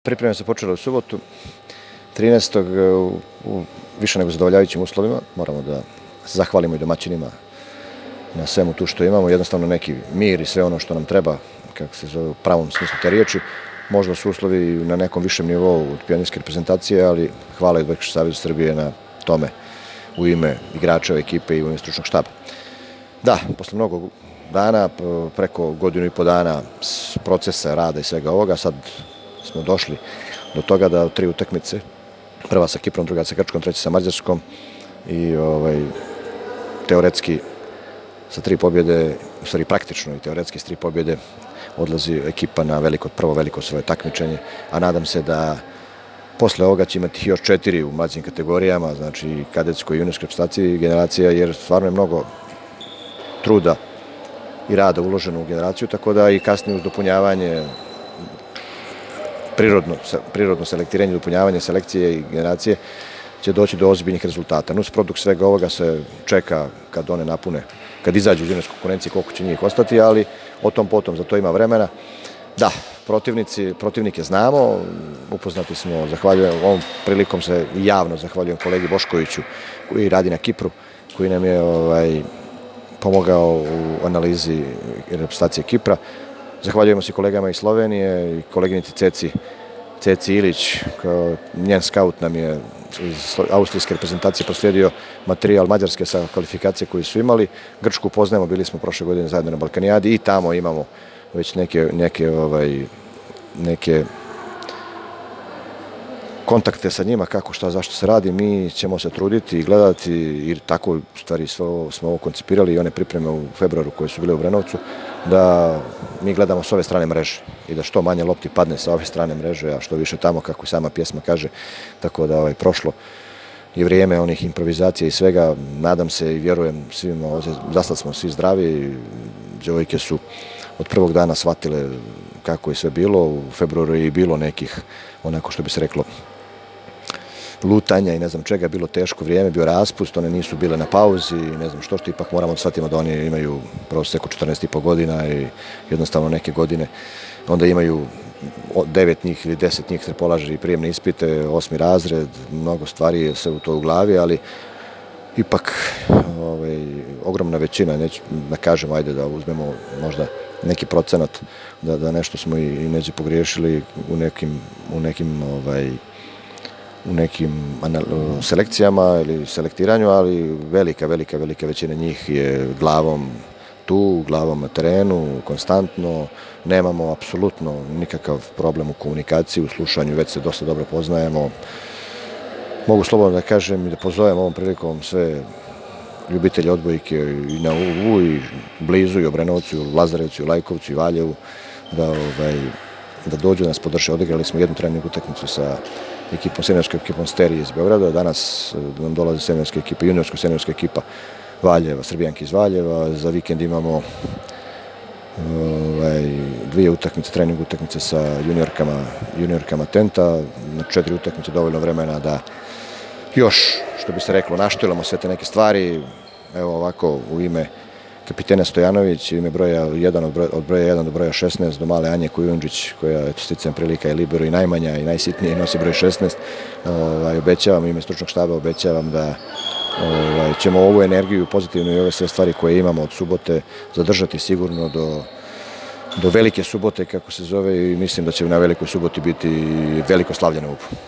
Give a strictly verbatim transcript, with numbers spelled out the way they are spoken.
Pripreme se počele u subotu, trinaestog u više nego zadovoljavajućim uslovima. Moramo da se zahvalimo i domaćinima na svemu tu što imamo. Jednostavno neki mir i sve ono što nam treba, kako se zove u pravom smislu te riječi. Možda su uslovi na nekom višem nivou od pionirske reprezentacije, ali hvala i Odbojkaškom savezu Srbije na tome u ime igračeva ekipe i u ime stručnog štaba. Da, posle mnogo dana, preko godinu i po dana procesa, rada i svega ovoga, sad smo došli do toga da tri utakmice, prva sa Kiprom, druga sa Grčkom, treća sa Mađarskom i ovaj, teoretski sa tri pobjede, u stvari praktično i teoretski s tri pobjede odlazi ekipa na veliko, prvo veliko svoje takmičenje, a nadam se da posle ovoga će imati još četiri u mlađim kategorijama, znači kadetskoj i juniorskoj reprezentaciji generacija, jer stvarno je mnogo truda i rada uloženo u generaciju, tako da i kasnije uz dopunjavanje, prirodno, prirodno selektiranje, dopunjavanje selekcije i generacije će doći do ozbiljnih rezultata. Nus produkt svega ovoga se čeka kad one napune, kad izađu iz juniorske konkurencije, koliko će njih ostati, ali o tom potom, za to ima vremena. Da, protivnici, protivnike znamo, upoznati smo, zahvaljujem, ovom prilikom se javno zahvaljujem kolegi Boškoviću koji radi na Kipru, koji nam je ovaj, pomogao u analizi reprezentacije Kipra. Zahvaljujemo se kolegama iz Slovenije i koleginici Ceci, Ceci Ilić, kao njen skaut nam je iz austrijske reprezentacije proslijedio materijal mađarske sa kvalifikacije koje su imali. Grčku poznajemo, bili smo prošle godine zajedno na Balkanijadi i tamo imamo već neke, neke, ovaj, neke kontakte sa njima, kako, šta, zašto se radi. Mi ćemo se truditi i gledati, jer tako u stvari smo ovo koncipirali i one pripreme u februaru koje su bile u Brenovcu, da mi gledamo s ove strane mreže i da što manje lopti padne sa ove strane mreže, a što više tamo, kako i sama pjesma kaže. Tako da ovaj, prošlo je vrijeme onih improvizacija i svega. Nadam se i vjerujem svima, zasad smo svi zdravi, djevojke su od prvog dana shvatile kako je sve bilo. U februaru je i bilo nekih, onako što bi se reklo, lutanja i ne znam čega, bilo teško vrijeme, bio raspust, one nisu bile na pauzi, ne znam što što, ipak moramo da shvatimo da oni imaju prosek od četrnaest i po godina i jednostavno neke godine, onda imaju devet njih ili deset njih se polaže i prijemne ispite, osmi razred, mnogo stvari je sve u to u glavi, ali ipak ovaj, ogromna većina, neću da kažem, ajde da uzmemo možda neki procenat, da, da nešto smo i, i neđe pogriješili u nekim, u nekim ovaj, u nekim selekcijama ili selektiranju, ali velika, velika, velika većina njih je glavom tu, glavom na terenu, konstantno. Nemamo apsolutno nikakav problem u komunikaciji, u slušanju, već se dosta dobro poznajemo. Mogu slobodno da kažem i da pozovem ovom prilikom sve ljubitelje odbojke i na Uvu i blizu i Obrenovcu, i Lazarevcu, i Lajkovcu, i Valjevu, da, ovaj, da dođu da nas podrže. Odigrali smo jednu trening utakmicu sa ekipom, seniorskom ekipom Sterije iz Beograda. Danas nam dolazi seniorska ekipa, juniorska seniorska ekipa Valjeva, Srbijanki iz Valjeva. Za vikend imamo ovaj, dvije utakmice, trening utakmice sa juniorkama, juniorkama Tenta. Na četiri utakmice dovoljno vremena da još, što bi se reklo, naštilamo sve te neke stvari. Evo ovako, u ime kapitena Stojanović, ime broja jedan, od broja, od broja jedan do broja šesnaest, do male Anje Kujundžić, koja, eto, sticajem prilika je libero i najmanja i najsitnija i nosi broj šesnaest. Ovaj, obećavam, ime stručnog štaba, obećavam da ovaj, ćemo ovu energiju pozitivnu i ove sve stvari koje imamo od subote zadržati sigurno do, do velike subote, kako se zove, i mislim da će na velikoj suboti biti veliko slavlje na Ubu.